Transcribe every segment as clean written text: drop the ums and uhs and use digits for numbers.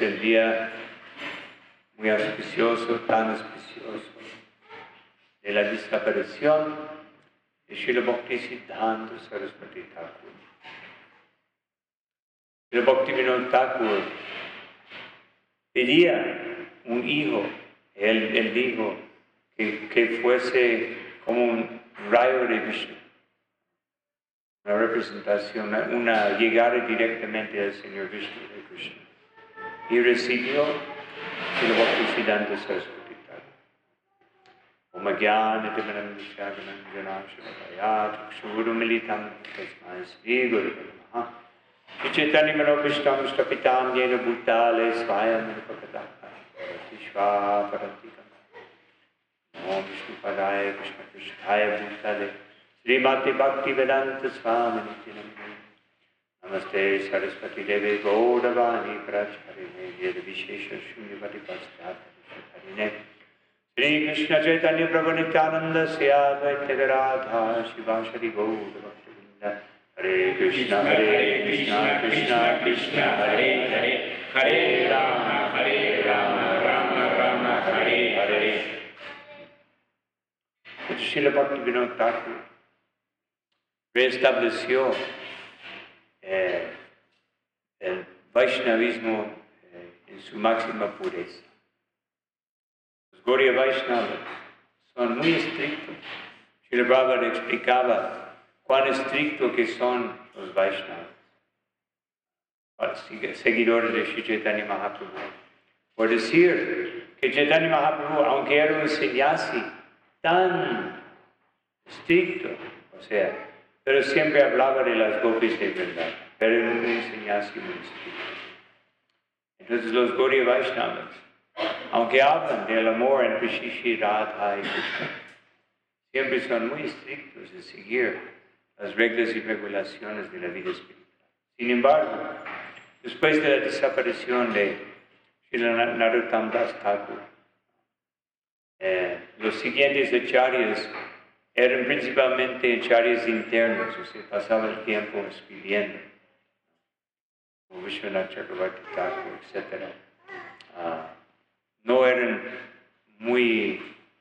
el día muy auspicioso, tan auspicioso, de la desaparición de Srila Bhaktisiddhanta Saraswati Thakur. Srila Bhaktivinoda Thakur pedía un hijo. Él dijo que fuese como un rayo de Vishnu, una representación, una llegada directamente al Señor Vishnu de Krishna. Y recibió Srila Bhaktisiddhanta Saraswati Thakur. Om Jnana Timanam Vishyaganam Janashivaya Chakshuru Militam Tasmai Sri Guru Namaha Chaitanya Manobhishtam Stapitam Yena Bhutale Svayam Nirupakadaka Vishva Parantikam Om Vishnu Padaya Krishna Krishnaya Bhutale Srimati Bhakti Vedanta Swami Nityanam Namaste Saraswati Devi Gaudavani Pracharine Yed Vishesha Shunyavati Paschatharine Sri Krishna Chaitanya Prabhu Nityananda Siyadvaita Radha Shiva Shri Gaudavakta Hare Krishna Krishna Krishna Hare Hare Hare Rama Rama Hare Hare. Srila Bhaktivinoda Thakur restableció el Vaishnavismo en su máxima pureza. Los Gaudiya Vaishnavas son muy estrictos. Srila Prabhupada explicaba cuán estrictos que son los Vaishnavas, seguidores de Sri Chaitanya Mahaprabhu. Por decir que Chaitanya Mahaprabhu, aunque era un sannyasi tan estricto, pero siempre hablaba de las gopis de verdad, pero era un sannyasi muy estricto. Entonces los Gaudiya Vaishnavas, aunque hablan del amor entre Shri Radha y Krishna, siempre son muy estrictos en seguir las reglas y regulaciones de la vida espiritual. Sin embargo, después de la desaparición de Srila Narottam Das Thakur, los siguientes acharyas eran principalmente acharyas internos, pasaba el tiempo escribiendo, como Vishwanath Chakravarti Thakur, etc. No eran muy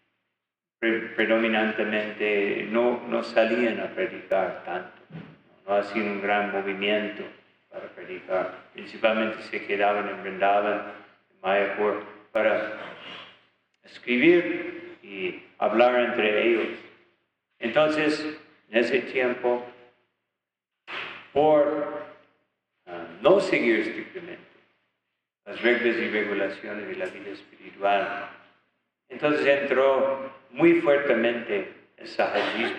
predominantemente, no salían a predicar tanto, no hacían un gran movimiento para predicar, principalmente se quedaban en Vrindavan, en Mayapur, para escribir y hablar entre ellos. Entonces, en ese tiempo, por no seguir estrictamente las reglas y regulaciones de la vida espiritual, entonces entró muy fuertemente el sahajismo.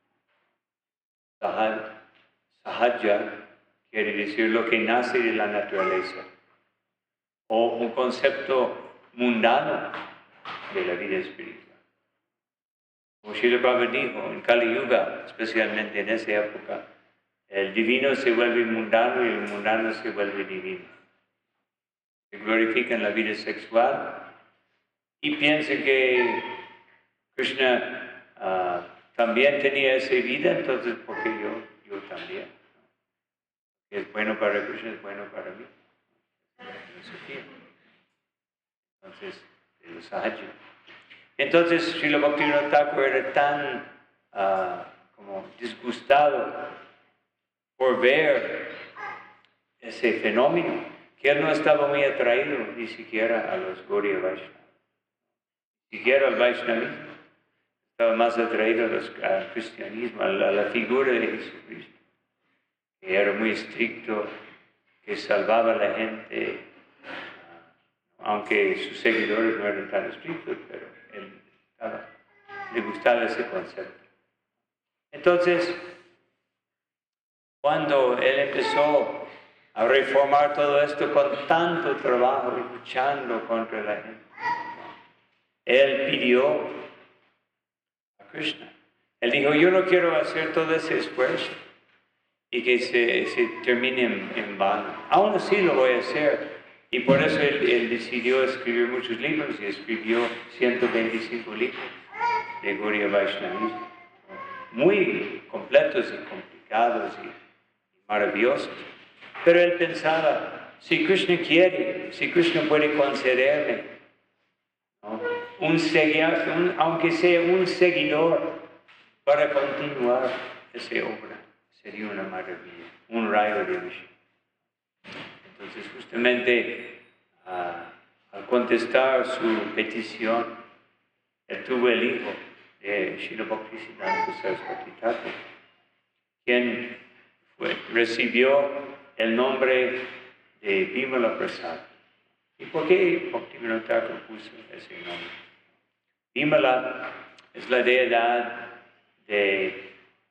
Sahaja quiere decir lo que nace de la naturaleza, o un concepto mundano de la vida espiritual. Como Srila Prabhupada dijo, en Kali Yuga, especialmente en esa época, el divino se vuelve mundano y el mundano se vuelve divino. Se glorifican la vida sexual y piensan que Krishna también tenía esa vida, entonces ¿por qué yo también? Que es bueno para Krishna, es bueno para mí. Entonces, de los sahaja. Entonces, Srila Bhaktivinoda Thakur era tan como disgustado por ver ese fenómeno que él no estaba muy atraído ni siquiera a los Gaudiya Vaishnavas, ni siquiera al Vaishnavismo. Estaba más atraído al cristianismo, a la figura de Jesucristo, que era muy estricto, que salvaba a la gente, aunque sus seguidores no eran tan estrictos, pero él le gustaba ese concepto. Entonces, cuando él empezó a reformar todo esto con tanto trabajo y luchando contra la gente, él pidió a Krishna. Él dijo, yo no quiero hacer todo ese esfuerzo y que se termine en vano. Aún así lo voy a hacer. Y por eso él decidió escribir muchos libros y escribió 125 libros de Gaudiya Vaishnavismo, muy completos y complicados y maravillosos. Pero él pensaba, si Krishna quiere, si Krishna puede concederme, ¿no? Aunque sea un seguidor, para continuar esa obra, sería una maravilla, un rayo de Vishnu. Entonces, justamente al contestar su petición, él tuvo el hijo de Srila Bhaktisiddhanta Saraswati Thakur, quien recibió el nombre de Bimala Prasad. ¿Y por qué Bhaktivinoda Thakur puso ese nombre? Bimala es la deidad de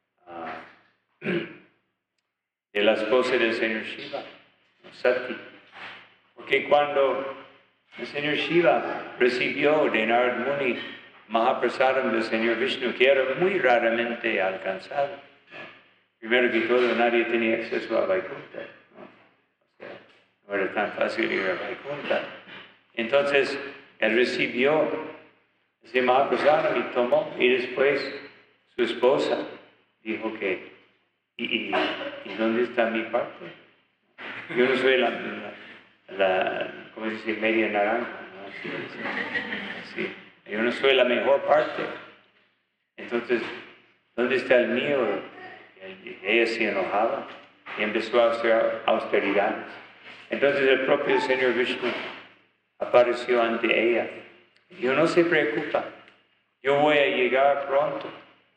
la esposa del señor Shiva, Sati. Porque cuando el señor Shiva recibió de Narad Muni Mahaprasadam del señor Vishnu, que era muy raramente alcanzado, primero que todo nadie tenía acceso a Vaikuntha, ¿no? O sea, no era tan fácil ir a Vaikuntha. Entonces, él recibió ese Mahaprasadam y tomó, y después su esposa dijo que, ¿y dónde está mi parte? Yo no soy ¿cómo se dice? Media naranja, ¿no? Sí. Yo no soy la mejor parte. Entonces, ¿dónde está el mío? Ella se enojaba y empezó a hacer austeridades. Entonces el propio señor Vishnu apareció ante ella. Dijo, no se preocupa, yo voy a llegar pronto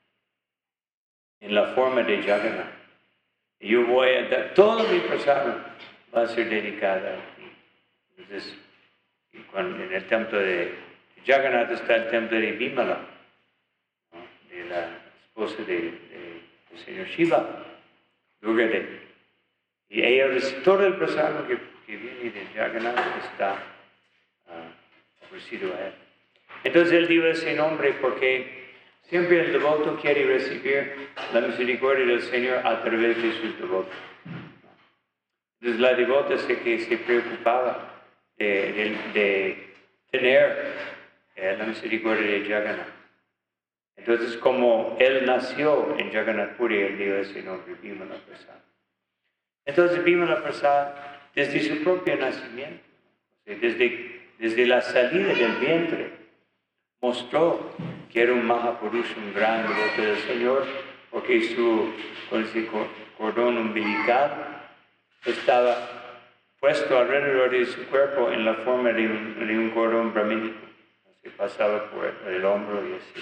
en la forma de Jagannath. Yo voy a dar, todo mi pasado va a ser dedicada a ti. Entonces, en el templo de Jagannath está el templo de Bimala, ¿no? De la esposa del señor Shiva, Durga Devi. Y ella, todo el pasado que viene de Jagannath está ofrecido a él. Entonces él dio ese nombre porque siempre el devoto quiere recibir la misericordia del Señor a través de sus devotos. Entonces la devota que se preocupaba de tener la misericordia de Jagannath. Entonces, como él nació en Jagannath Puri, él dio ese nombre, Bimala Prasad. Entonces, Bimala Prasad, desde su propio nacimiento, desde la salida del vientre, mostró que era un Mahapurusha, un gran devoto del Señor, porque su cordón umbilical estaba puesto alrededor de su cuerpo en la forma de un cordón brahmínico. Se pasaba por el hombro y así,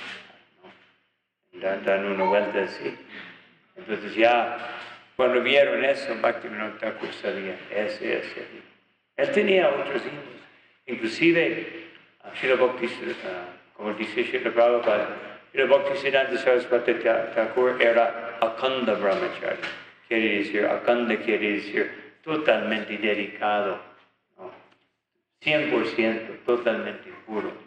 ¿no? Dando una vuelta así. Entonces ya, cuando vieron eso, Bhaktivinoda Thakur sabía, ese es el hijo. Él tenía otros hijos, inclusive Srila Bhaktisiddhanta, como dice Srila Prabhupada, Srila Bhaktisiddhanta Saraswati Thakur era Akanda Brahmachari. Quiere decir, Akanda quiere decir totalmente dedicado, ¿no? 100%, totalmente puro, ¿no?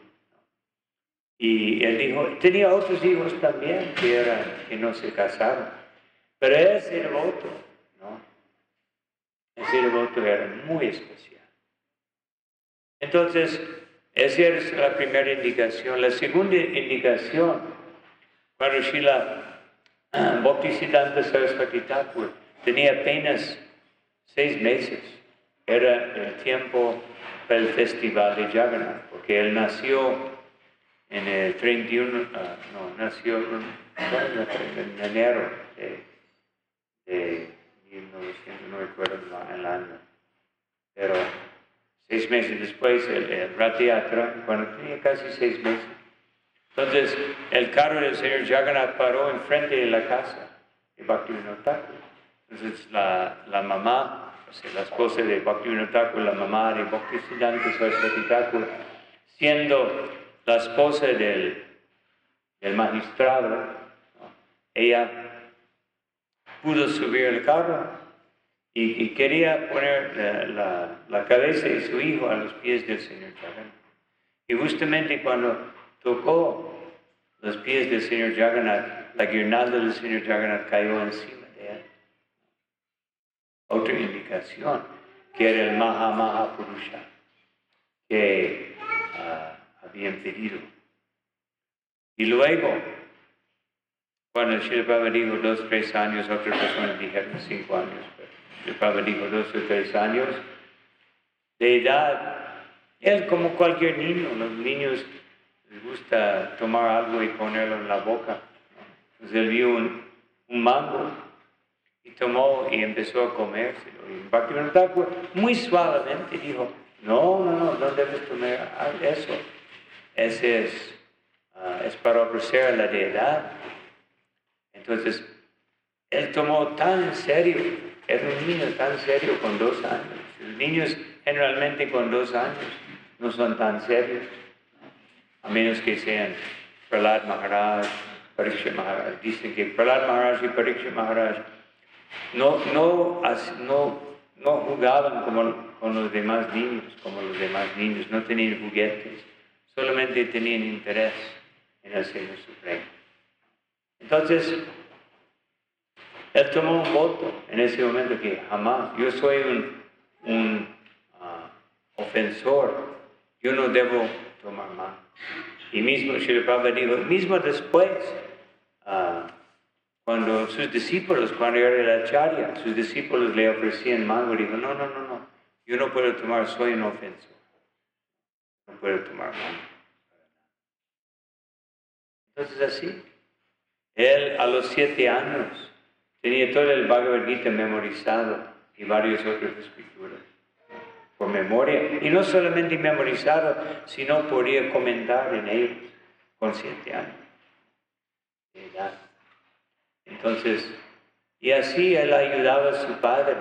Y él dijo, tenía otros hijos también que no se casaron, pero ese devoto, ¿no? Ese devoto era muy especial. Entonces, esa es la primera indicación. La segunda indicación, cuando Srila Bhaktisiddhanta Saraswati Thakur tenía apenas 6 meses, era el tiempo para el festival de Jagannath, porque él nació en el 31, nació en enero de 1900, no recuerdo el año, pero 6 meses después, el Rath Yatra, cuando tenía casi 6 meses. Entonces, el carro del señor Jagannath paró enfrente de la casa de Bhaktivinoda Thakur. Entonces, la mamá, o sea, la esposa de Bhaktivinoda Thakur, la mamá de Bhaktisiddhanta Saraswati Thakur, siendo la esposa del magistrado, ¿no? Ella pudo subir el carro y quería poner la cabeza de su hijo a los pies del señor Jagannath. Y justamente cuando tocó los pies del señor Jagannath, la guirnalda del señor Jagannath cayó encima de él. Otra indicación, que era el Mahapurusha que habían pedido. Y luego, cuando Srila Prabhupada dijo 2, 3 años, otras personas dijeron 5 años. el Papa dijo 2 o 3 años de edad. Él como cualquier niño, los niños les gusta tomar algo y ponerlo en la boca. Entonces él vio un mango y tomó y empezó a comérselo. Y Bhaktivinoda muy suavemente dijo, no debes tomar eso. Ese es para ofrecer la deidad. Entonces, él tomó tan en serio, era un niño tan serio con 2 años. Los niños generalmente con 2 años no son tan serios, a menos que sean Prahlad Maharaj, Parikshit Maharaj. Dicen que Prahlad Maharaj y Parikshit Maharaj no jugaban con los demás niños, no tenían juguetes, solamente tenían interés en el Señor Supremo. Entonces, él tomó un voto en ese momento que jamás, yo soy un ofensor, yo no debo tomar más. Y mismo Srila Prabhupada dijo, mismo después, cuando sus discípulos, cuando era el acharya, sus discípulos le ofrecían mango, dijo, no, yo no puedo tomar, soy un ofensor, no puedo tomar mango. Entonces así, él a los 7 años tenía todo el Bhagavad Gita memorizado y varias otras escrituras por memoria. Y no solamente memorizado, sino podía comentar en ellos con 7 años de edad. Entonces, y así él ayudaba a su padre.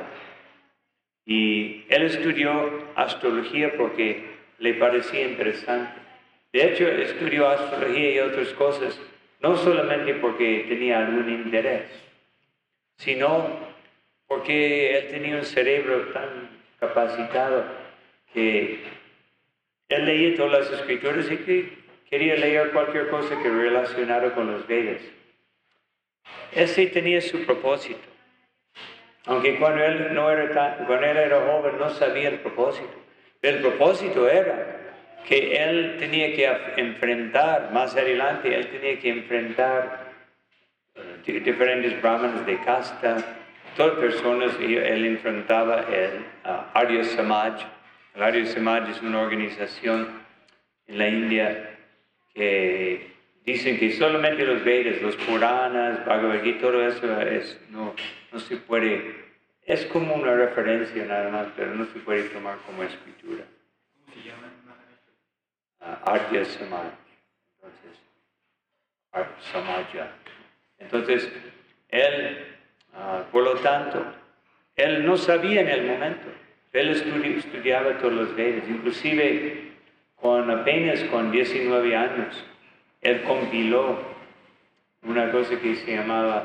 Y él estudió astrología porque le parecía interesante. De hecho, estudió astrología y otras cosas, no solamente porque tenía algún interés, sino porque él tenía un cerebro tan capacitado que él leía todas las escrituras y que quería leer cualquier cosa que relacionara con los Vedas. Ese tenía su propósito. Aunque cuando él era joven no sabía el propósito. El propósito era que él tenía que enfrentar, más adelante, él tenía que enfrentar diferentes brahmanes de casta, todas personas, y él enfrentaba el Arya Samaj. El Arya Samaj es una organización en la India que dicen que solamente los Vedas, los Puranas, Bhagavad Gita, todo eso no se puede, es como una referencia nada más, pero no se puede tomar como escritura. ¿Cómo se llama? Arya Samaj. Entonces, Arya Samaja. Entonces, él, por lo tanto, él no sabía en el momento. Él estudiaba todos los Vedas, inclusive apenas con 19 años, él compiló una cosa que se llamaba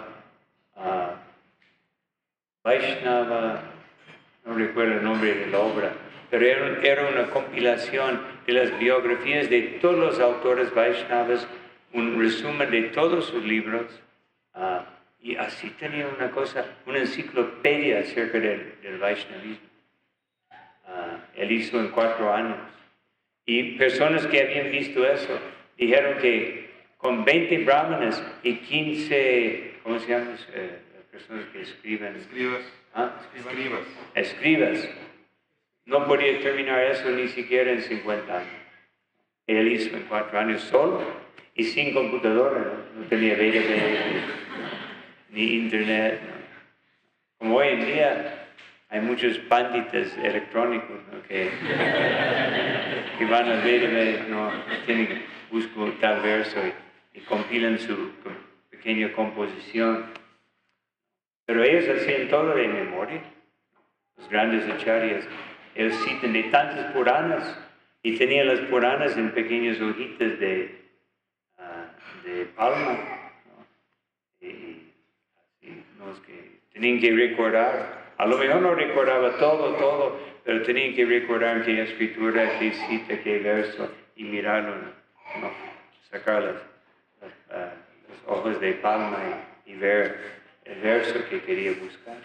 Vaishnava, no recuerdo el nombre de la obra, pero era una compilación de las biografías de todos los autores Vaishnavas, un resumen de todos sus libros, y así tenía una enciclopedia acerca del Vaishnavismo. Él hizo en 4 años. Y personas que habían visto eso dijeron que con 20 brahmanes y 15, ¿cómo se llaman? Personas que escriben. Escribas. Escribas. No podía terminar eso ni siquiera en 50 años. Él hizo en 4 años solo y sin computadora, no tenía database ni internet. ¿No? Como hoy en día hay muchos panditas electrónicos, ¿no? que van al database, ¿no? Buscan tal verso y compilan su pequeña composición. Pero ellos hacían todo de memoria. Los grandes acharyas, ellos citan de tantas Puranas y tenían las Puranas en pequeñas hojitas de palma. ¿No? Y así, los que tenían que recordar, a lo mejor no recordaba todo, pero tenían que recordar qué escritura, qué cita, qué verso y mirarlo, ¿no? Sacar las hojas de palma y ver el verso que quería buscar.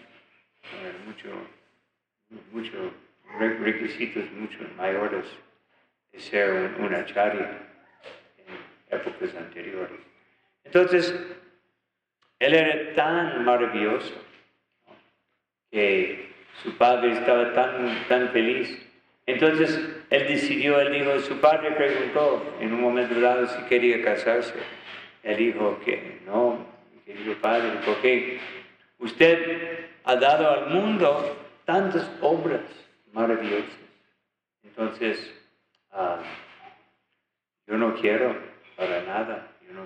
Muchos requisitos mucho mayores de ser un acharya en épocas anteriores. Entonces, él era tan maravilloso, ¿no? Que su padre estaba tan feliz. Entonces él dijo, su padre preguntó en un momento dado si quería casarse. Él dijo que no, mi querido padre, porque usted ha dado al mundo tantas obras maravillosas. Entonces, yo no quiero para nada,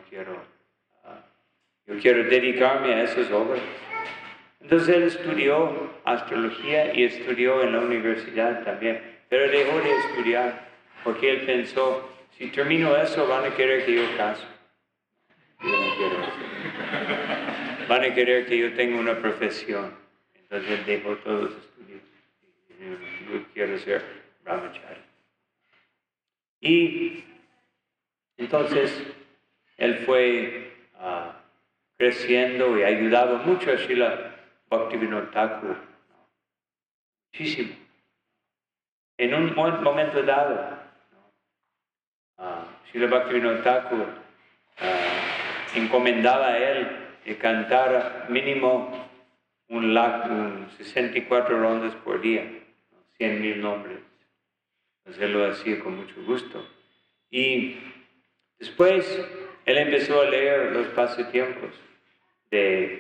yo quiero dedicarme a esas obras. Entonces él estudió astrología y estudió en la universidad también, pero dejó de estudiar porque él pensó, si termino eso van a querer que yo case. Yo no quiero eso. Van a querer que yo tenga una profesión. Entonces él dejó todos los estudios. Yo quiero ser brahmachari. Y entonces él fue creciendo y ayudado mucho a Srila Bhaktivinoda Thakur, muchísimo. En un momento dado, Srila Bhaktivinoda Thakur encomendaba a él de cantar mínimo un 64 rondas por día, 100,000 nombres. Entonces él lo hacía con mucho gusto. Y después él empezó a leer los pasatiempos de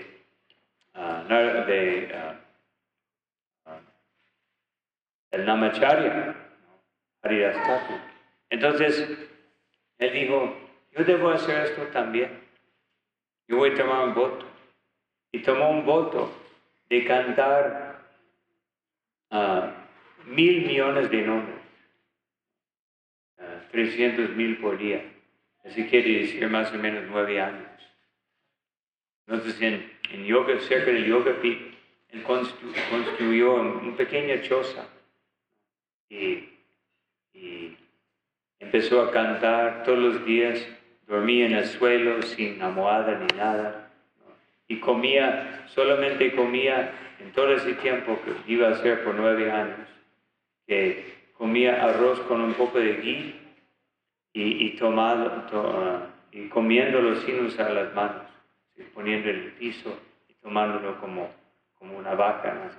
el Namacharya, Haridas Thakur. Entonces él dijo, yo debo hacer esto también. Yo voy a tomar un voto. Y tomó un voto de cantar 1,000 millones de nombres, 300,000 por día. Así quiere decir más o menos 9 años. Entonces en yoga, cerca del Yoga Pit, él construyó una pequeña choza y empezó a cantar todos los días, dormía en el suelo sin almohada ni nada, ¿no? Y solamente comía en todo ese tiempo que iba a hacer por 9 años, que comía arroz con un poco de ghee y comiéndolo sin usar las manos, poniendo en el piso y tomándolo como una vaca, así,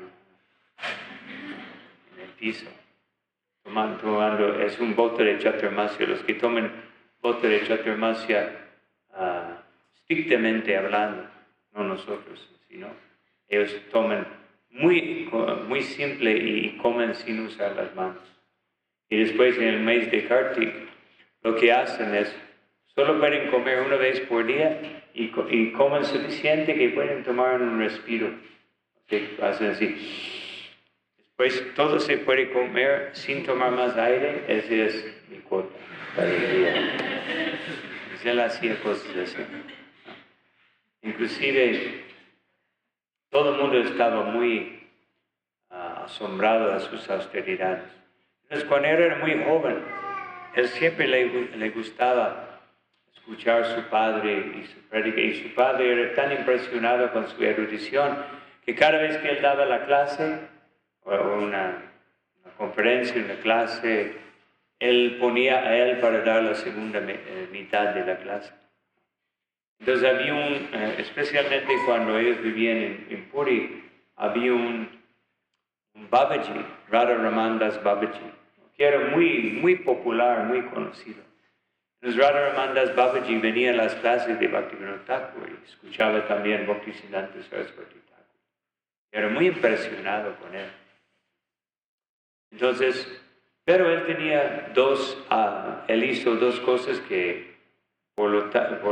en el piso. Tomando, es un voto de Chaturmasya. Los que tomen voto de Chaturmasya, estrictamente hablando, no nosotros, sino ellos toman muy simple y comen sin usar las manos. Y después en el mes de Kartik, lo que hacen es, solo pueden comer una vez por día y comen suficiente que pueden tomar un respiro. Hacen así. Pues todo se puede comer sin tomar más aire, ese es mi cuota para el día. Pues él hacía cosas así. Inclusive, todo el mundo estaba muy asombrado a sus austeridades. Entonces, cuando él era muy joven, él siempre le gustaba escuchar a su padre y su prédica, y su padre era tan impresionado con su erudición que cada vez que él daba la clase, o una conferencia, una clase, él ponía a él para dar la segunda mitad de la clase. Entonces había especialmente cuando ellos vivían en Puri, había un Babaji, Radha Ramandas Babaji, que era muy popular, muy conocido. Entonces Radha Ramandas Babaji venía a las clases de Bhaktivinoda Thakur y escuchaba también Bhaktisiddhanta Saraswati Thakur. Era muy impresionado con él. Entonces, pero él tenía él hizo dos cosas que por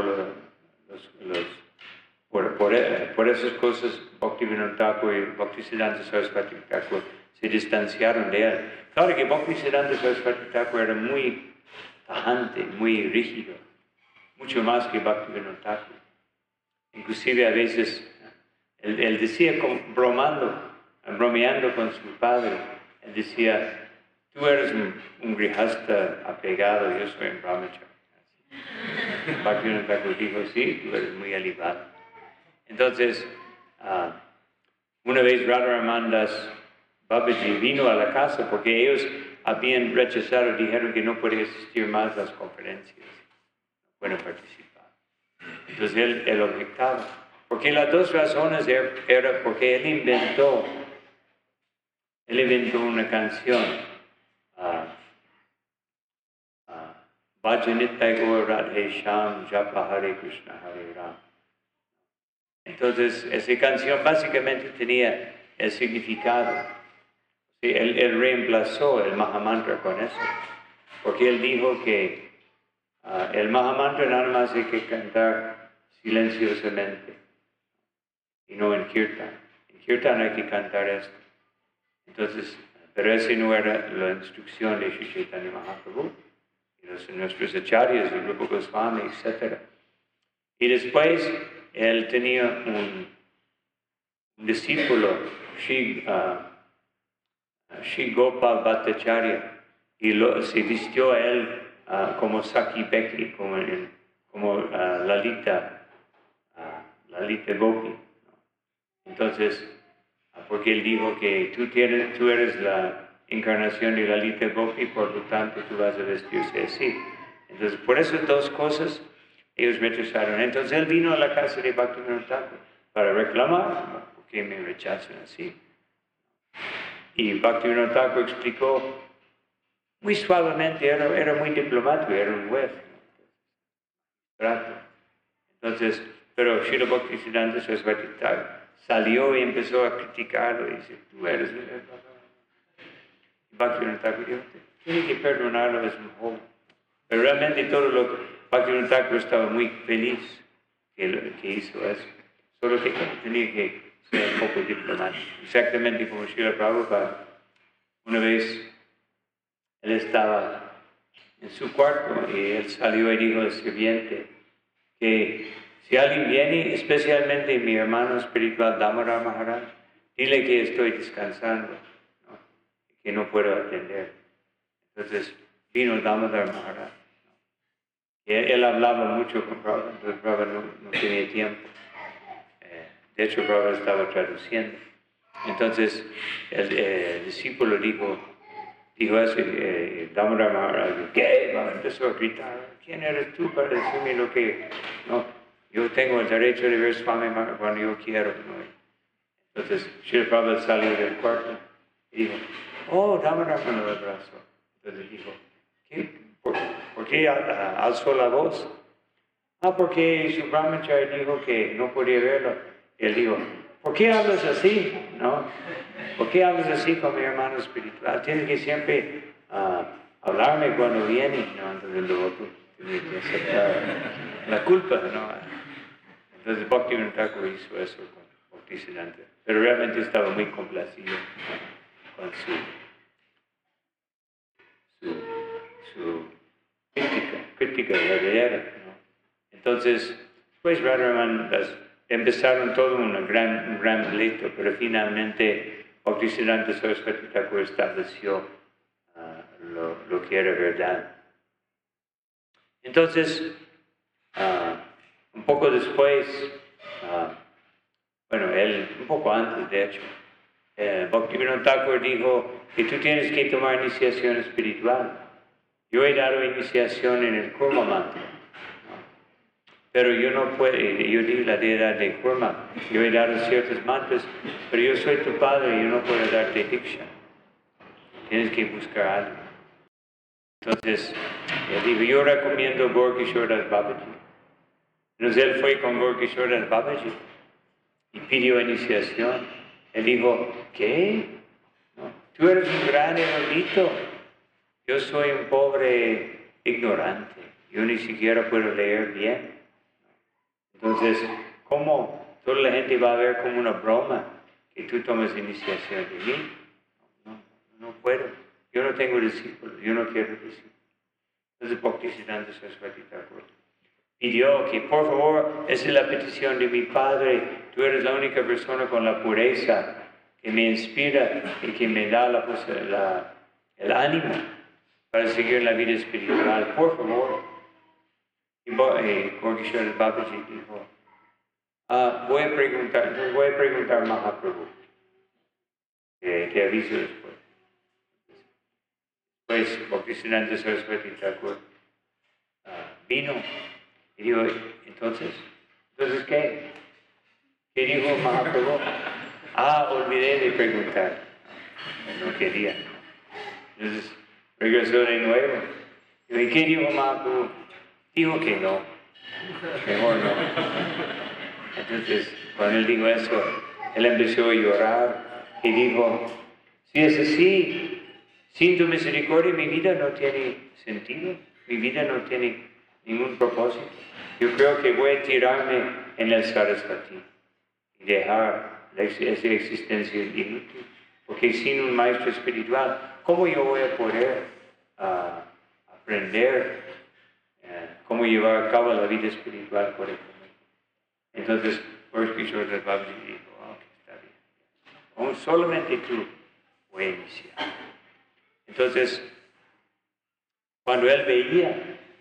esas cosas Bhaktivinoda Thakur y Bhaktisiddhanta Saraswati Thakur se distanciaron de él. Claro que Bhaktisiddhanta Saraswati Thakur era muy tajante, muy rígido, mucho más que Bhaktivinoda Thakur. Inclusive a veces él decía bromeando con su padre, él decía, tú eres un grihasta apegado, yo soy un brahmachari. Bhaktivinoda Thakur dijo, sí, tú eres muy elevado. Entonces, una vez Radha Ramandas Babaji vino a la casa porque ellos habían rechazado, dijeron que no podía asistir más a las conferencias, no pueden participar. Entonces él objetaba, porque las dos razones era porque él inventó él inventó una canción, Bhajanitya Gaur Radhe Sham Japa Hare Krishna Hare Ram. Entonces, esa canción básicamente tenía el significado. Sí, él reemplazó el Mahamantra con eso, porque él dijo que el Mahamantra nada más hay que cantar silenciosamente y no en Kirtan. En Kirtan hay que cantar esto. Entonces, pero esa no era la instrucción de Sri Chaitanya Mahaprabhu y nuestros acharyas, el Rupa Goswami, etc. Y después él tenía un discípulo, Sri Gopal Bhattacharya, y se vistió a él como Saki Beki, como Lalita Gopi. Entonces, porque él dijo que tú eres la encarnación de Lalita Gopi, por lo tanto tú vas a vestirse así. Entonces, por esas dos cosas, ellos rechazaron. Entonces, él vino a la casa de Bhaktivinoda Thakur para reclamar, ¿por qué me rechazan así? Y Bhaktivinoda Thakur explicó muy suavemente, era muy diplomático, era un juez. Entonces, pero Srila Bhaktisiddhanta Saraswati Thakur salió y empezó a criticarlo y dice, tú eres... Bhaktivinoda Thakur dijo, tiene que perdonarlo, es un joven. Pero realmente todo lo que Bhaktivinoda Thakur estaba muy feliz que hizo eso. Solo que tenía que ser un poco diplomático. Exactamente como Srila Prabhupada. Una vez él estaba en su cuarto y él salió y dijo al sirviente que si alguien viene, especialmente mi hermano espiritual Damodar Maharaj, dile que estoy descansando, ¿no? Que no puedo atender. Entonces vino Damodar Maharaj. Él hablaba mucho con Prabhupada, entonces Prabhupada no tenía tiempo. De hecho, Prabhupada estaba traduciendo. Entonces el discípulo dijo eso, Damodar Maharaj, ¿qué? Empezó a gritar, ¿quién eres tú para decirme lo que... No, yo tengo el derecho de ver Swami cuando yo quiero. ¿No? Entonces, Srila Prabhupada salió del cuarto y dijo, oh, Damodar me lo abrazó. Entonces dijo, ¿por qué alzó la voz? Porque su brahmachari dijo que no podía verlo. Él dijo, ¿por qué hablas así? ¿No? ¿Por qué hablas así con mi hermano espiritual? Tienes que siempre hablarme cuando viene, ¿no? Entonces luego tú tienes que aceptar la culpa, ¿no? Entonces Bhaktivinoda Thakur hizo eso con Bhaktisiddhanta, pero realmente estaba muy complacido con su crítica verdadera, ¿no? Entonces, pues Radharaman empezaron todo un gran pleito, pero finalmente Bhaktisiddhanta Saraswati Thakur estableció lo que era verdad. Entonces, un poco después, un poco antes de hecho, Bhaktivinoda Thakur dijo que tú tienes que tomar iniciación espiritual. Yo he dado iniciación en el Kurma mantra, ¿no? Pero yo no puedo, yo di la deidad de Kurma, yo he dado ciertos mantras, pero yo soy tu padre y yo no puedo darte diksha. Tienes que buscar algo. Entonces, él dijo, yo recomiendo Gaur Kishore Das Babaji. Entonces él fue con Gaur Kishore Das Babaji y pidió iniciación. Él dijo, ¿qué? No, tú eres un gran erudito. Yo soy un pobre ignorante. Yo ni siquiera puedo leer bien. Entonces, ¿cómo toda la gente va a ver como una broma que tú tomes iniciación de mí? No puedo. Yo no tengo discípulos. Yo no quiero discípulos. Entonces, Bhaktisiddhanta Saraswati Thakur pidió que, por favor, esa es la petición de mi padre. Tú eres la única persona con la pureza que me inspira y que me da el ánimo para seguir la vida espiritual. Por favor. Y Gaur Kishore Babaji dijo, voy a preguntar a Mahaprabhu. Te aviso después. Pues Bhaktisiddhanta Saraswati Thakur vino y dijo, ¿entonces qué? ¿Qué dijo Mahaprabhu? Olvidé de preguntar. no quería. Entonces regresó de nuevo. ¿Y qué dijo Mahaprabhu? Dijo que no, mejor no. Entonces, cuando él dijo eso, él empezó a llorar y dijo, si es así, sin tu misericordia mi vida no tiene sentido, mi vida no tiene ningún propósito. Yo creo que voy a tirarme en el Sarasvati y dejar esa existencia inútil, porque sin un maestro espiritual, ¿cómo yo voy a poder aprender cómo llevar a cabo la vida espiritual correctamente? Entonces, Kishore Das Babaji dijo, está bien, solamente tú voy a iniciar. Entonces, cuando él veía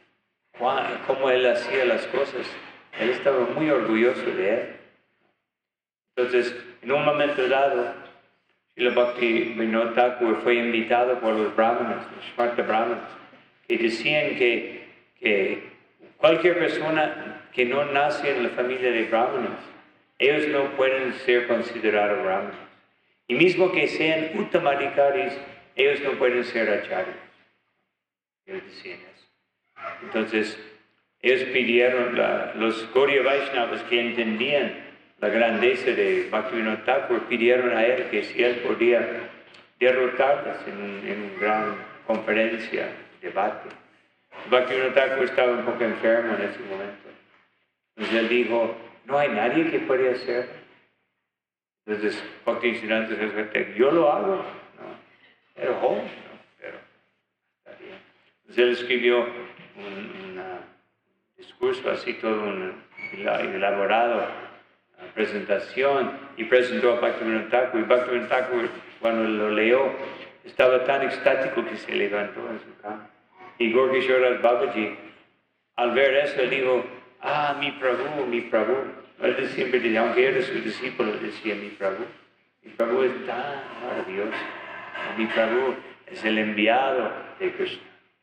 cómo él hacía las cosas, él estaba muy orgulloso de él. Entonces, en un momento dado, Srila Bhaktivinoda Thakur fue invitado por los brahmanas, los Smarta brahmanas, que decían que cualquier persona que no nace en la familia de brahmanas, ellos no pueden ser considerados brahmanas. Y mismo que sean uttamadhikaris, ellos no pueden ser acharyas. Ellos decían eso. Entonces, ellos pidieron, los Gaudiya Vaishnavas que entendían la grandeza de Bhaktivinoda Thakur, pidieron a él que si él podía derrotarlas en una gran conferencia, debate. Bhaktivinoda Thakur estaba un poco enfermo en ese momento. Entonces él dijo, no hay nadie que pueda hacerlo. Entonces Bhaktisiddhanta Saraswati, yo lo hago, ¿no? Era joven, ¿no? Pero está bien. Entonces él escribió un discurso así, todo un elaborado presentación, y presentó a Bhaktivinoda Thakur. Y Bhaktivinoda Thakur, cuando lo leyó, estaba tan extático que se levantó en su cama. Y Gaura Kishore Das Babaji, al ver eso, dijo, mi Prabhu, mi Prabhu. Él siempre decía, aunque era su discípulo, decía, mi Prabhu es tan maravilloso. Mi Prabhu es el enviado de Krishna.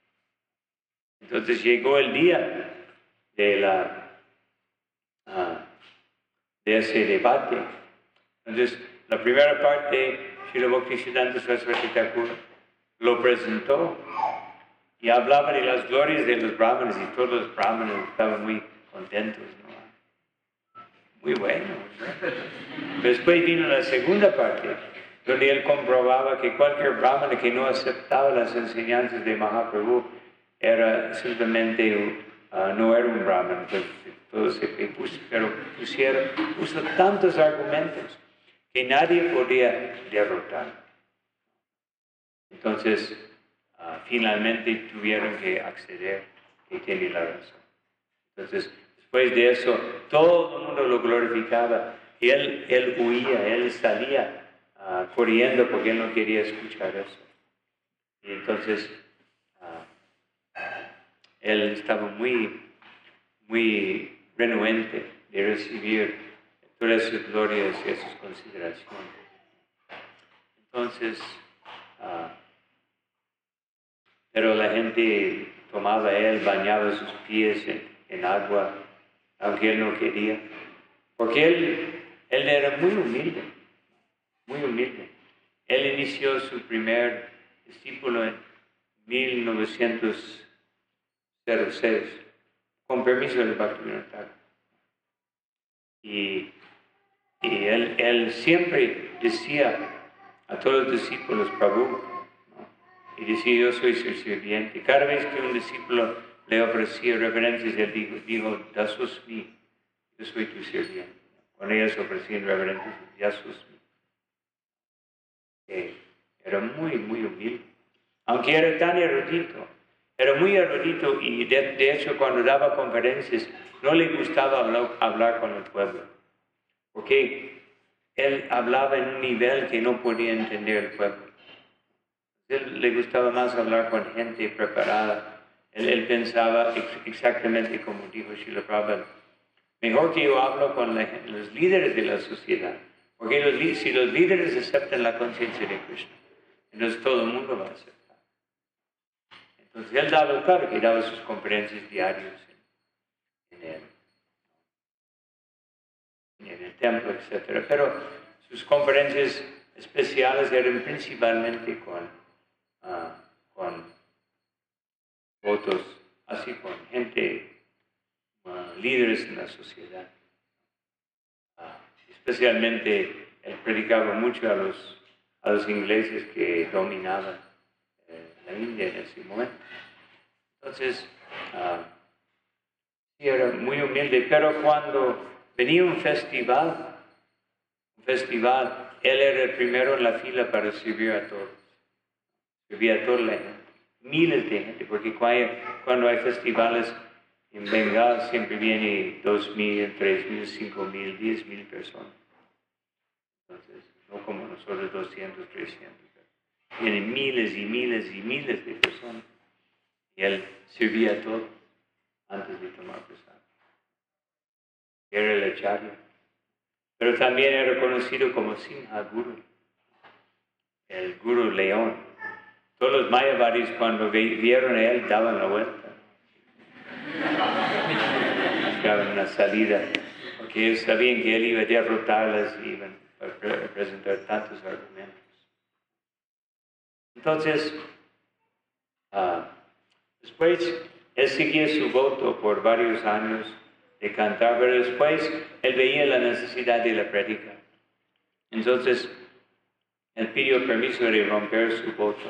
Entonces llegó el día de ese debate. Entonces, la primera parte, Srila Bhaktisiddhanta Saraswati Thakur lo presentó y hablaba de las glorias de los brahmanes, y todos los brahmanes estaban muy contentos, ¿no? Muy bueno, ¿no? Después vino la segunda parte, donde él comprobaba que cualquier brahmana que no aceptaba las enseñanzas de Mahaprabhu era simplemente, no era un brahman. Entonces, pero puso tantos argumentos que nadie podía derrotar. Entonces, finalmente tuvieron que acceder que tiene la razón. Entonces, después de eso, todo el mundo lo glorificaba. Y él huía, él salía corriendo porque él no quería escuchar eso. Y entonces, él estaba muy, muy renuente de recibir todas sus glorias y sus consideraciones. Entonces, pero la gente tomaba a él, bañaba sus pies en agua, aunque él no quería, porque él era muy humilde, muy humilde. Él inició su primer discípulo en 1906, con permiso del Bhaktivinoda Thakur. Y él siempre decía a todos los discípulos, Prabhu, ¿no? Y decía, yo soy su sirviente. Cada vez que un discípulo le ofrecía reverencias, él dijo, Dasusmi, yo soy tu sirviente. Cuando ellos ofrecían reverencias, Dasusmi. Era muy, muy humilde. Aunque era tan erudito, era muy erudito, y de hecho cuando daba conferencias no le gustaba hablar con el pueblo, porque él hablaba en un nivel que no podía entender el pueblo. Él le gustaba más hablar con gente preparada. Él pensaba exactamente como dijo Srila Prabhupada, mejor que yo hablo con los líderes de la sociedad, porque si los líderes aceptan la conciencia de Krishna, entonces todo el mundo va a aceptar. Entonces él daba, claro que daba sus conferencias diarias en el templo, etc. Pero sus conferencias especiales eran principalmente con votos, así con gente, líderes en la sociedad. Especialmente él predicaba mucho a los ingleses que dominaban la India en ese momento. Entonces, sí, era muy humilde, pero cuando venía un festival, él era el primero en la fila para servir a todos. Servía a toda la gente, miles de gente, porque cuando hay festivales en Bengal siempre viene 2,000, 3,000, 5,000, 10,000 personas. Entonces, no como nosotros 200, 300. Vienen miles y miles y miles de personas. Y él servía a todos antes de tomar prestado. Era el acharya. Pero también era conocido como Simha Guru, el Guru León. Todos los mayavadis cuando vieron a él daban la vuelta. Buscaban una salida, porque ellos sabían que él iba a derrotarlas y iban a presentar tantos argumentos. Entonces, después él seguía su voto por varios años de cantar, pero después él veía la necesidad de la prédica. Entonces, él pidió permiso de romper su voto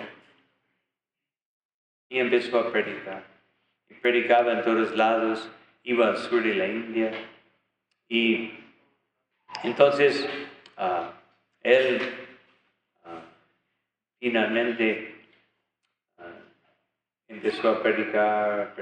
y empezó a predicar. Y predicaba en todos lados, iba al sur de la India. Y entonces, él finalmente empezó a predicar,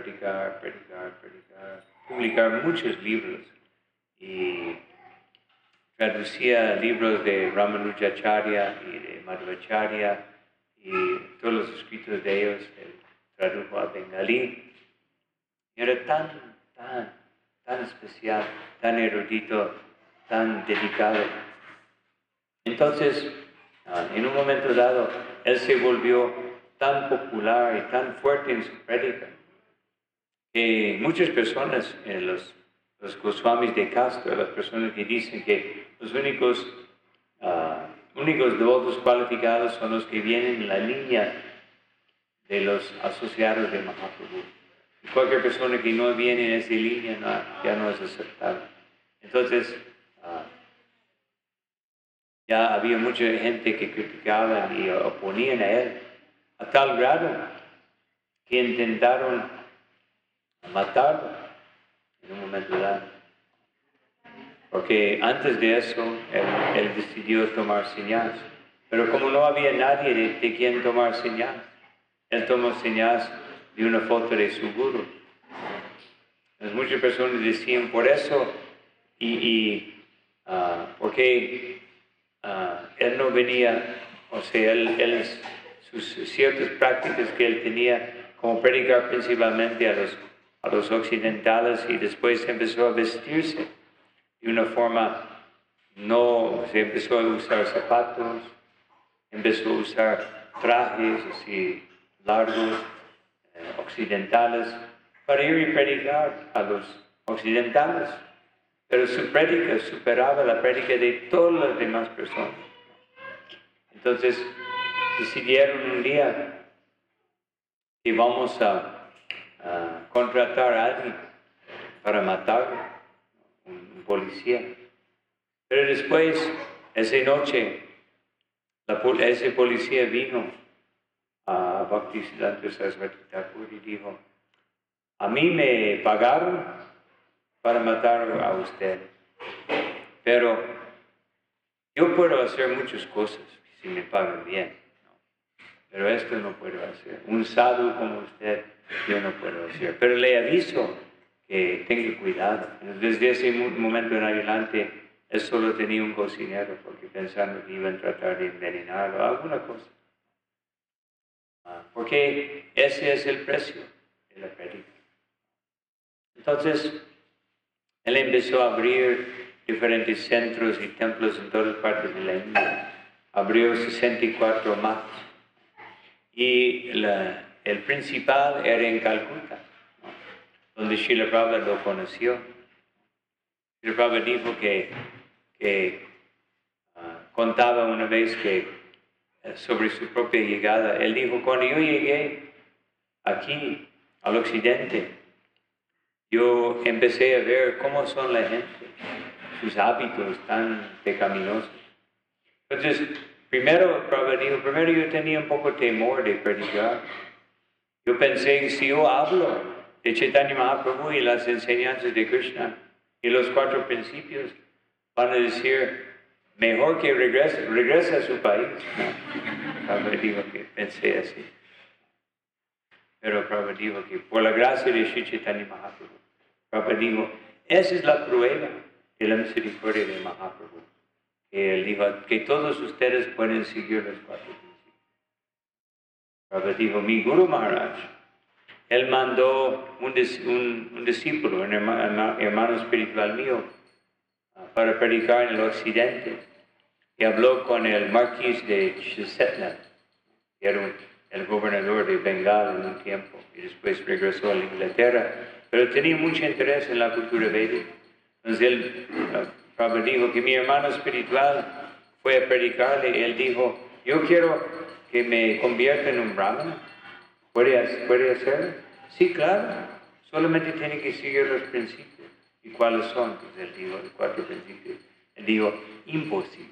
publicar muchos libros y traducía libros de Ramanujacharya y de Madhvacharya y todos los escritos de ellos, él tradujo a bengalí. Y era tan especial, tan erudito, tan dedicado. Entonces, en un momento dado, él se volvió tan popular y tan fuerte en su prédica que muchas personas, los Goswamis de Castro, las personas que dicen que los únicos devotos cualificados son los que vienen en la línea de los asociados de Mahaprabhu. Y cualquier persona que no viene en esa línea ya no es aceptable. Entonces, ya había mucha gente que criticaba y oponían a él, a tal grado que intentaron matarlo en un momento dado. Porque antes de eso, él decidió tomar señas. Pero como no había nadie de quien tomar señas, él tomó señas de una foto de su guru. Entonces, muchas personas decían por eso porque él no venía, o sea, sus ciertas prácticas que él tenía, como predicar principalmente a los occidentales, y después empezó a vestirse de una forma, se empezó a usar zapatos, empezó a usar trajes así largos, occidentales, para ir y predicar a los occidentales. Pero su prédica superaba la prédica de todas las demás personas. Entonces, decidieron un día que vamos a contratar a alguien para matarlo, un policía. Pero después, esa noche, ese policía vino a Bhaktisiddhanta Saraswati Thakur y dijo: a mí me pagaron para matar a usted, pero yo puedo hacer muchas cosas si me pagan bien, ¿no? Pero esto no puedo hacer. Un sadhu como usted, yo no puedo hacer. Pero le aviso que tenga cuidado. Desde ese momento en adelante, él solo tenía un cocinero, porque pensando que iban a tratar de envenenarlo, alguna cosa. Porque ese es el precio de la prédica. Entonces, él empezó a abrir diferentes centros y templos en todas partes de la India. Abrió 64 más. Y el principal era en Calcuta, ¿no? Donde Srila Prabhupada lo conoció. Srila Prabhupada dijo que contaba una vez que sobre su propia llegada, él dijo, cuando yo llegué aquí al occidente, yo empecé a ver cómo son la gente, sus hábitos tan pecaminosos. Entonces, primero yo tenía un poco temor de predicar. Yo pensé, si yo hablo de Chaitanya Mahaprabhu y las enseñanzas de Krishna y los 4 principios, van a decir, mejor que regrese a su país. No, Prabhupada dijo que pensé así. Pero Prabhupada dijo que por la gracia de Sri Chaitanya Mahaprabhu, Prabhupada dijo, esa es la prueba de la misericordia de Mahaprabhu. Él dijo que todos ustedes pueden seguir los 4 principios. Prabhupada dijo, mi Guru Maharaj, él mandó un discípulo, un hermano espiritual mío, para predicar en el occidente. Y habló con el marqués de Chisetna, que era el gobernador de Bengala en un tiempo, y después regresó a la Inglaterra, pero tenía mucho interés en la cultura védica. Entonces él, Prabhupada dijo que mi hermano espiritual fue a predicarle, y él dijo, yo quiero que me convierta en un brahmana. ¿Puede hacerlo? Sí, claro. Solamente tiene que seguir los principios. ¿Y cuáles son? Pues él dijo, los 4 principios. Él dijo, imposible.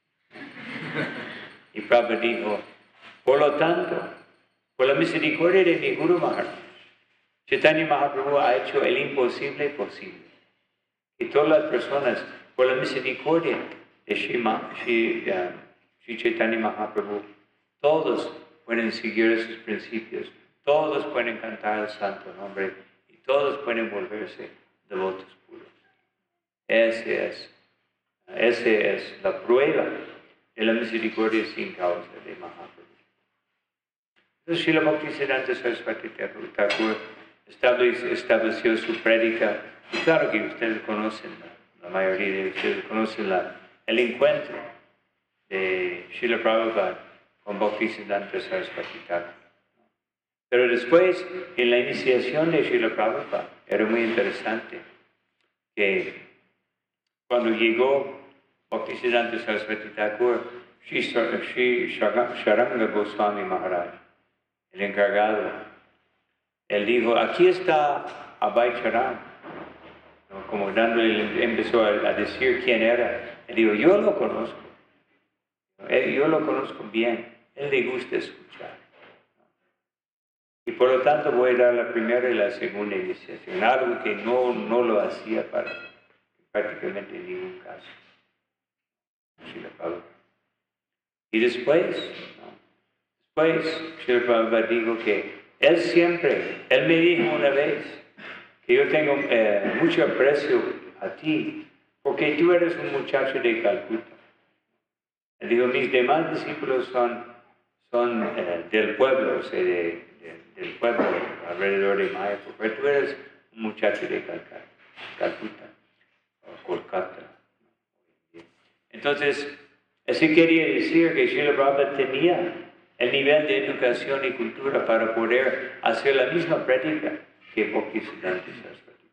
Y Prabhupada dijo, por lo tanto, por la misericordia de mi Guru Maharaj, Chaitanya Mahaprabhu ha hecho el imposible posible. Y todas las personas, por la misericordia de Sri Chaitanya Mahaprabhu, todos pueden seguir esos principios, todos pueden cantar el santo nombre y todos pueden volverse devotos puros. Esa es la prueba de la misericordia sin causa de Mahaprabhu. Entonces, Srila Bhaktisiddhanta Saraswati Thakur estableció su prédica, y claro que ustedes conocen, la mayoría de ustedes conocen el encuentro de Srila Prabhupada con Bhaktisiddhanta Saraswati Thakur. Pero después, en la iniciación de Srila Prabhupada, era muy interesante que cuando llegó Bhaktisiddhanta Saraswati Thakur, Sri Sharanga Goswami Maharaj, el encargado, él dijo, aquí está Abhay Charan, ¿no? Como empezó a decir quién era. Él dijo, yo lo conozco bien, él le gusta escuchar. Y por lo tanto voy a dar la primera y la segunda iniciación, algo que no lo hacía para prácticamente en ningún caso. Y después Srila Prabhupada dijo que él me dijo una vez que yo tengo mucho aprecio a ti, porque tú eres un muchacho de Calcuta. Él dijo, mis demás discípulos son del pueblo, o sea, del pueblo alrededor de Mayapur, pero tú eres un muchacho de Calcuta, o Kolkata. Entonces, eso quería decir que Srila Prabhupada tenía el nivel de educación y cultura para poder hacer la misma práctica que Bhaktisiddhanta Saraswati.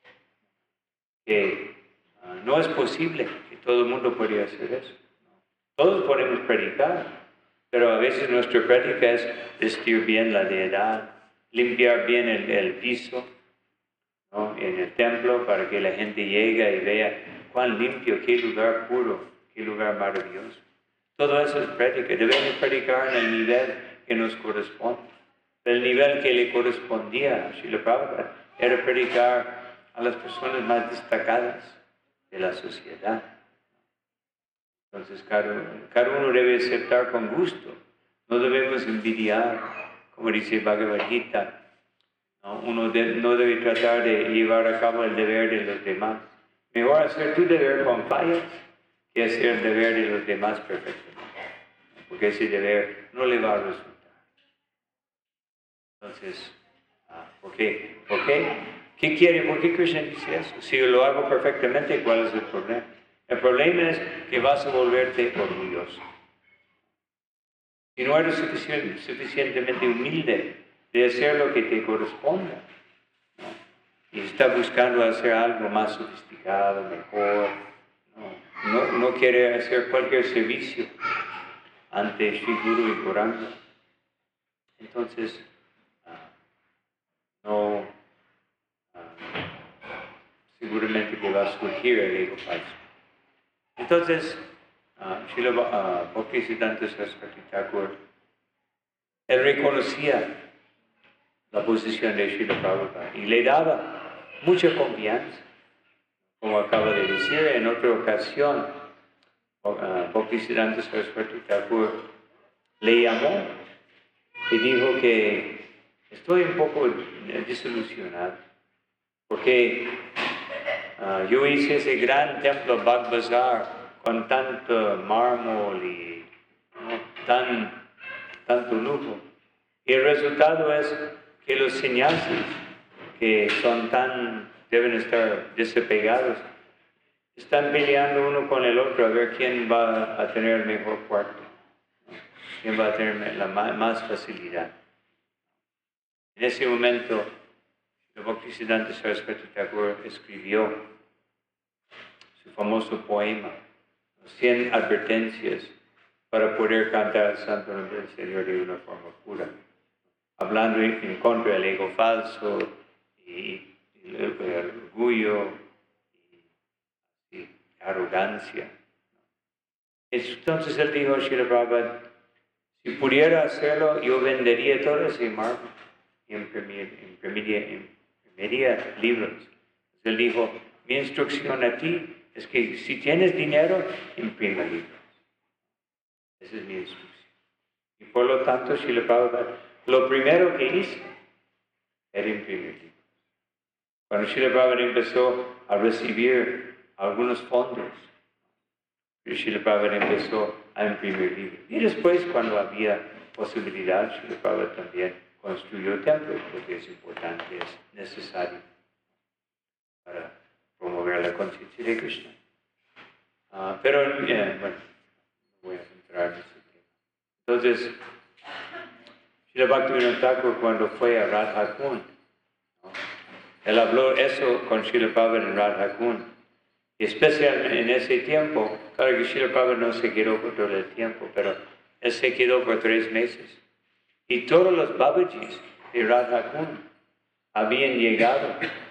Que no es posible que todo el mundo pueda hacer eso. Todos podemos predicar, pero a veces nuestra práctica es vestir bien la deidad, limpiar bien el piso, ¿no? En el templo para que la gente llegue y vea cuán limpio, qué lugar puro, qué lugar maravilloso. Todo eso es práctica. Debemos predicar en el nivel que nos corresponde. El nivel que le correspondía a Srila Prabhupada era predicar a las personas más destacadas de la sociedad. Entonces, cada uno debe aceptar con gusto. No debemos envidiar, como dice Bhagavad Gita. ¿No? Uno no debe tratar de llevar a cabo el deber de los demás. Mejor hacer tu deber con fallas que hacer el deber de los demás perfectamente. Porque ese deber no le va a resultar. Entonces, ¿por qué? ¿Qué quiere? ¿Por qué Krishna dice eso? Si yo lo hago perfectamente, ¿cuál es el problema? El problema es que vas a volverte orgulloso. Si no eres suficientemente humilde de hacer lo que te corresponda, ¿no? Y estás buscando hacer algo más sofisticado, mejor, ¿no? no quiere hacer cualquier servicio ante Sri Guru y Gauranga. Entonces, seguramente que va a surgir el ego falso. Entonces, Srila Bhaktisiddhanta Saraswati Thakur, él reconocía la posición de Srila Prabhupada y le daba mucha confianza. Como acaba de decir, en otra ocasión, Bhaktisiddhanta Saraswati Thakur le llamó y dijo que estoy un poco desilusionado porque yo hice ese gran templo Bag Bazar con tanto mármol y tanto lujo. Y el resultado es que los sannyasis, que deben estar desapegados, están peleando uno con el otro a ver quién va a tener el mejor cuarto, quién va a tener más facilidad. En ese momento, el Bhaktisiddhanta Saraswati Thakur escribió su famoso poema, 100 advertencias para poder cantar el santo nombre del Señor de una forma pura, hablando en contra del ego falso y el orgullo y arrogancia. Entonces él dijo, Srila Prabhupada, si pudiera hacerlo, yo vendería todo ese mármol y imprimiría libros. Entonces él dijo, mi instrucción a ti es que si tienes dinero, imprima libros. Esa es mi instrucción. Y por lo tanto, Srila Prabhupada, lo primero que hizo era imprimir libros. Cuando Srila Prabhupada empezó a recibir algunos fondos, Srila Prabhupada empezó a imprimir libros. Y después, cuando había posibilidad, Srila Prabhupada también construyó templos, porque es importante, es necesario para promover la conciencia de Krishna. Pero, bueno, no voy a entrar en ese tema. Entonces, Srila Bhaktivinoda Thakur, cuando fue a Radha Kund, él habló eso con Srila Prabhupada en Radha Kund. Y especialmente en ese tiempo, claro que Srila Prabhupada no se quedó por todo el tiempo, pero él se quedó por 3 meses. Y todos los Babajis de Radha Kund habían llegado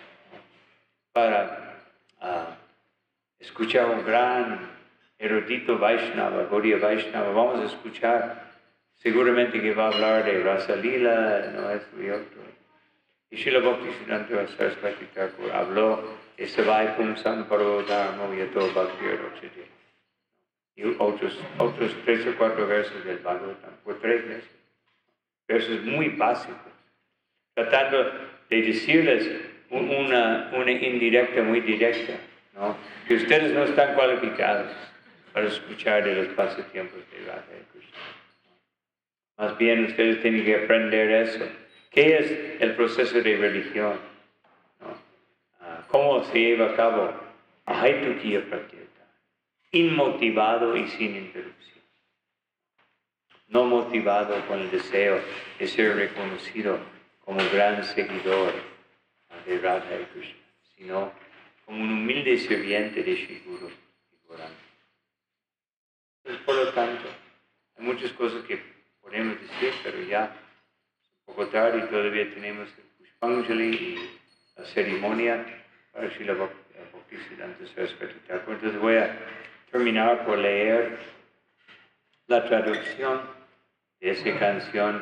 para escuchar un gran erudito Vaishnava, Gaudiya Vaishnava. Vamos a escuchar, seguramente que va a hablar de Rasa Lila, no esto y otro. Y Srila Bhaktisiddhanta Saraswati Thakur habló de Savai Pumsam Paro Dharmo Yato Bhakti Rochite. Y otros 3 o 4 versos del Bhagavatam, por 3 meses. Versos muy básicos, tratando de decirles una indirecta muy directa, ¿no? Que ustedes no están cualificados para escuchar de los pasatiempos de Radha y Krishna. Más bien ustedes tienen que aprender eso. ¿Qué es el proceso de religión? ¿No? ¿Cómo se lleva a cabo? Ahaitukiya pratyeta, inmotivado y sin interrupción. No motivado con el deseo de ser reconocido como gran seguidor de Radha y Krishna, sino como un humilde sirviente de Sri Guru y Gauranga. Entonces, por lo tanto, hay muchas cosas que podemos decir, pero ya es un poco tarde y todavía tenemos el Pushpanjali y la ceremonia para Srila Bhaktisiddhanta Saraswati Thakur. Entonces voy a terminar por leer la traducción de esa canción,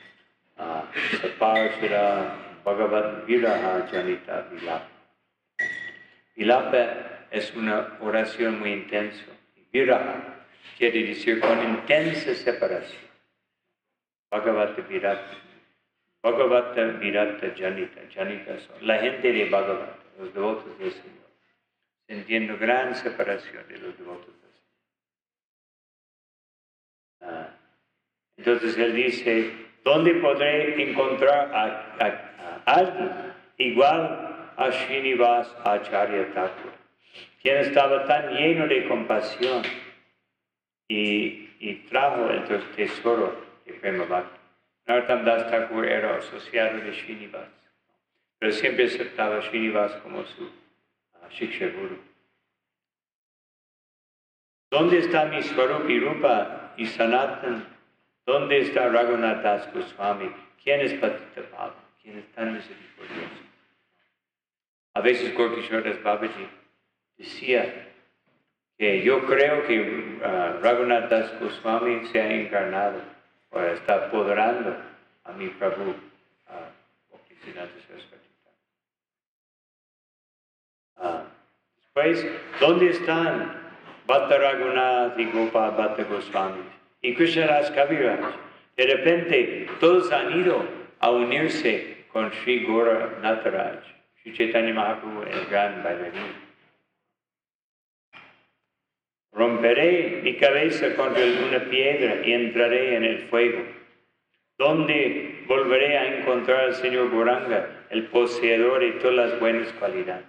Saparshara Bhagavad Viraha Janita Vilapa. Vilapa es una oración muy intensa. Viraha quiere decir con intensa separación. Bhagavata Virata Janita. Janita son la gente de Bhagavata, los devotos del Señor, sintiendo gran separación de los devotos del Señor. Entonces él dice, ¿dónde podré encontrar a alguien igual a Srinivas Acharya Thakur, quien estaba tan lleno de compasión y trajo el tesoro de Prema Bhakti? Narottam Das Thakur era asociado de Srinivas, pero siempre aceptaba a Srinivas como su Shiksha Guru. ¿Dónde está mi Swarupi Rupa y Sanatan? ¿Dónde está Raghunath Das Goswami? ¿Quién es Patita Pablo? ¿Quién es tan misericordioso? A veces Gorkishore Das Babaji decía que yo creo que Raghunath Das Goswami se ha encarnado o está apoderando a mi Prabhu, Bhaktisiddhanta Saraswati. Después, ¿dónde están Bhatta Raghunath y Gopal Bhatta Goswami? Y Krishnadas Kaviraj? De repente, todos han ido a unirse con Sri Gora Nataraj, Sri Chaitanya Mahaprabhu, el gran bailarín. Romperé mi cabeza contra una piedra y entraré en el fuego, donde volveré a encontrar al Señor Gauranga, el poseedor de todas las buenas cualidades.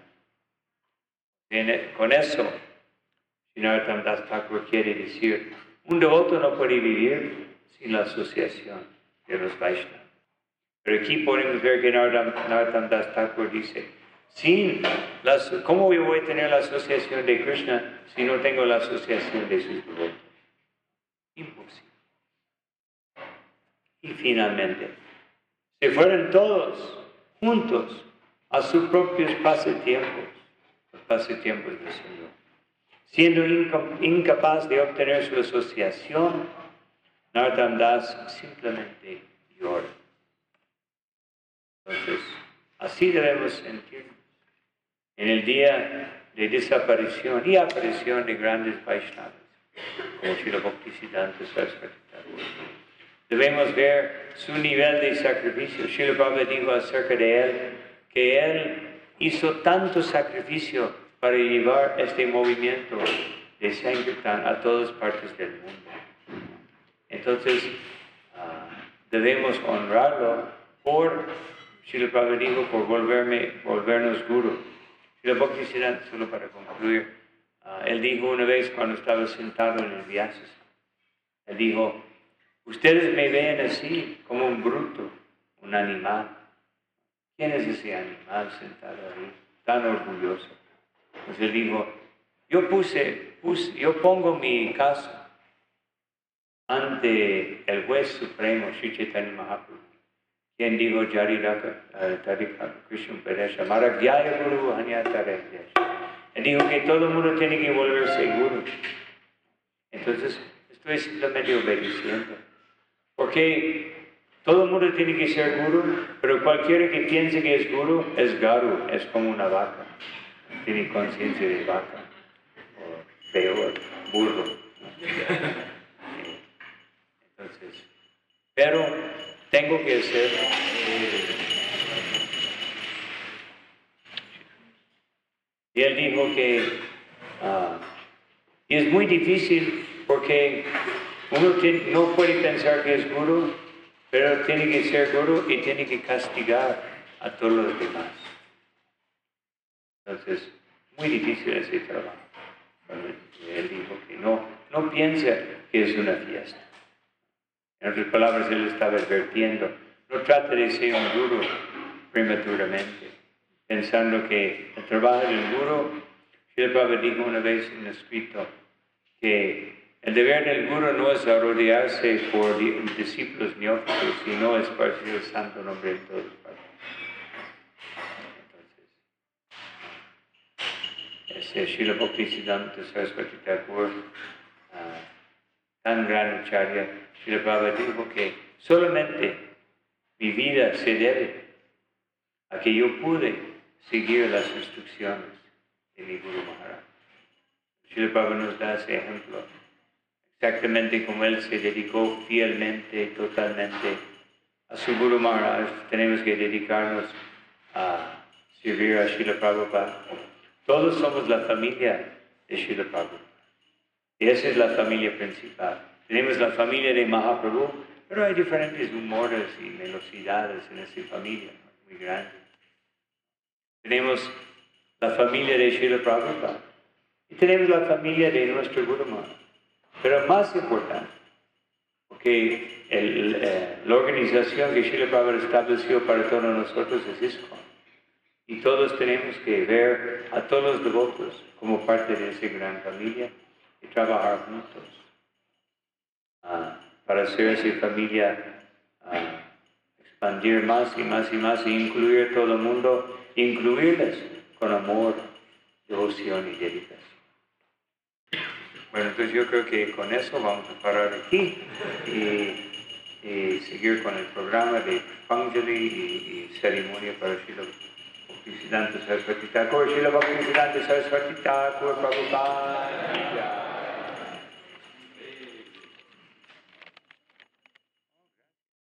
Con eso, Srinarottam Das Thakur quiere decir, un devoto no puede vivir sin la asociación de los Vaishnavas. Pero aquí podemos ver que Narottam Das Thakur dice, ¿cómo voy a tener la asociación de Krishna si no tengo la asociación de sus devotos? Imposible. Y finalmente, se fueron todos juntos a sus propios pasatiempos, los pasatiempos del Señor. Siendo incapaz de obtener su asociación, Narottam Das simplemente llora. Entonces, así debemos sentirnos en el día de desaparición y aparición de grandes Vaishnavas, como Srila Bhaktisiddhanta Saraswati Thakur. Debemos ver su nivel de sacrificio. Srila Prabhupada dijo acerca de él que él hizo tanto sacrificio para llevar este movimiento de Sankirtan a todas partes del mundo. Entonces, debemos honrarlo por, Srila Prabhupada dijo, por volvernos guru. Srila Bhaktisiddhanta, solo para concluir, él dijo una vez cuando estaba sentado en el Vyasa, él dijo, ustedes me ven así como un bruto, un animal. ¿Quién es ese animal sentado ahí, tan orgulloso? Pues él dijo, yo pongo mi caso ante el juez supremo, Sri Chaitanya Mahaprabhu, quien dijo, Jariraka Tarika Krishna Peresha, Maragyaya Guru Hanyatare. Él dijo que todo el mundo tiene que volverse guru. Entonces, estoy simplemente obedeciendo. Porque todo el mundo tiene que ser guru, pero cualquiera que piense que es guru es garu, es como una vaca. Tiene conciencia de vaca, o peor, burro. Entonces, pero tengo que hacerlo. Y él dijo que es muy difícil porque uno no puede pensar que es guru, pero tiene que ser guru y tiene que castigar a todos los demás. Entonces, muy difícil ese trabajo. Él dijo que no piensa que es una fiesta. En otras palabras, él estaba advirtiendo, no trate de ser un guru prematuramente, pensando que el trabajo del guru, Srila Prabhupada dijo una vez en escrito que el deber del guru no es rodearse por discípulos neófitos, sino esparcir el santo nombre en todas partes. Entonces, Srila Bhaktisiddhanta Saraswati Thakur, tan gran acharya, Srila Prabhupada dijo que solamente mi vida se debe a que yo pude seguir las instrucciones de mi Guru Maharaj. Srila Prabhupada nos da ese ejemplo, exactamente como él se dedicó fielmente, totalmente a su Guru Maharaj. Tenemos que dedicarnos a servir a Srila Prabhupada. Todos somos la familia de Srila Prabhupada. Y esa es la familia principal. Tenemos la familia de Mahaprabhu, pero hay diferentes humores y velocidades en esa familia, muy grande. Tenemos la familia de Srila Prabhupada y tenemos la familia de nuestro Guru Maharaj. Pero más importante, porque la organización que Srila Prabhupada estableció para todos nosotros es ISKCON. Y todos tenemos que ver a todos los devotos como parte de esa gran familia. y trabajar juntos para hacerse familia, expandir más y más y más, e incluir a todo el mundo, incluirles con amor, devoción y dedicación. Bueno, entonces yo creo que con eso vamos a parar aquí y seguir con el programa de Pushpanjali y ceremonia para Srila Bhaktisiddhanta Saraswati Thakur, Srila Bhaktisiddhanta Saraswati Thakur Prabhupada.